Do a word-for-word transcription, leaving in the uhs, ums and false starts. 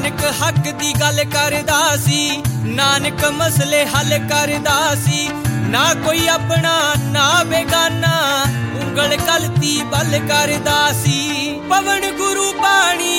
नानक हक दी गल करदा सी, नानक मसले हल करदा सी। ना कोई अपना ना बेगाना, उंगल गलती बल करदा सी। पवन गुरु पानी